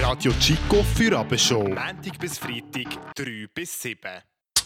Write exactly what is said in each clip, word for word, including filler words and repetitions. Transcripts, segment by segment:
Radio Chico Feierabend-Show. Montag bis Freitag, drei bis sieben.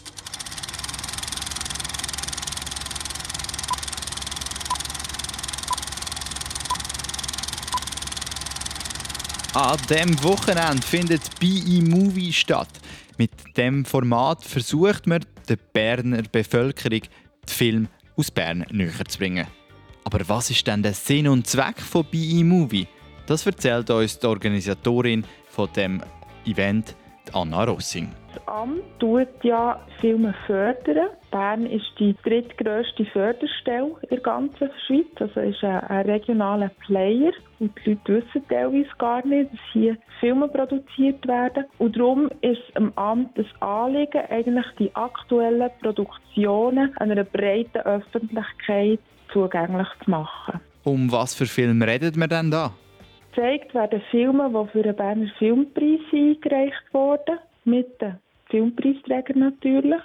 An diesem Wochenende findet «Be E-Movie» statt. Mit diesem Format versucht man, der Berner Bevölkerung den Film aus Bern näher zu bringen. Aber was ist denn der Sinn und Zweck von «Be E-Movie»? Das erzählt uns die Organisatorin von dem Event, Anna Rossing. Das Amt tut ja Filme fördern. Bern ist die drittgrösste Förderstelle in der ganzen Schweiz. Also ist ein, ein regionaler Player. Und die Leute wissen teilweise gar nicht, dass hier Filme produziert werden. Und darum ist es dem Amt das Anliegen, eigentlich die aktuellen Produktionen einer breiten Öffentlichkeit zugänglich zu machen. Um was für Filme redet man denn da? Gezeigt werden Filme, die für den Berner Filmpreis eingereicht wurden. Mit den Filmpreisträgern natürlich.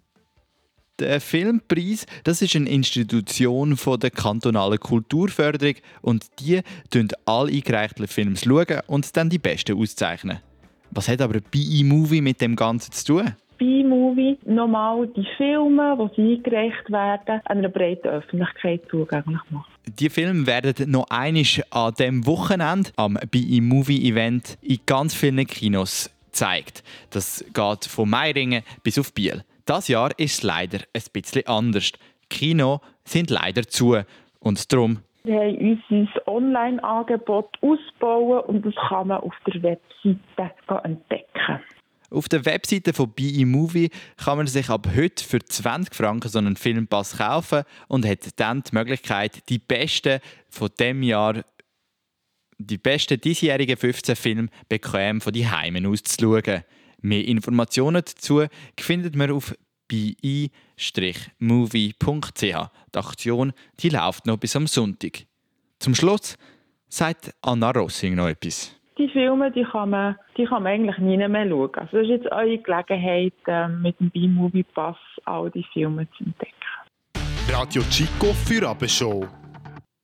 Der Filmpreis, das ist eine Institution von der kantonalen Kulturförderung und die schauen alle eingereichten Filme schauen und dann die besten auszeichnen. Was hat aber «Be E-Movie» mit dem Ganzen zu tun? «Be E-Movie» nochmal die Filme, die eingereicht werden, einer breiten Öffentlichkeit zugänglich machen. Die Filme werden noch einmal an diesem Wochenende am «Be E-Movie»-Event in ganz vielen Kinos gezeigt. Das geht von Meiringen bis auf Biel. Dieses Jahr ist es leider ein bisschen anders. Die Kinos sind leider zu und darum. Wir haben uns unser Online-Angebot ausbauen und das kann man auf der Webseite entdecken. Auf der Webseite von «Be E-Movie» kann man sich ab heute für zwanzig Franken so einen Filmpass kaufen und hat dann die Möglichkeit, die besten von dem Jahr, die besten diesjährigen fünfzehn Filme bequem von die Heimen aus zu schauen. Mehr Informationen dazu findet man auf be e movie punkt c h. Die Aktion die läuft noch bis am Sonntag. Zum Schluss sagt Anna Rossing noch etwas. Die Filme die kann, man, die kann man eigentlich nie mehr schauen. Also das ist jetzt eure Gelegenheit, mit dem «Be E-Movie Pass all die Filme zu entdecken. Radio Chico Feierabend-Show.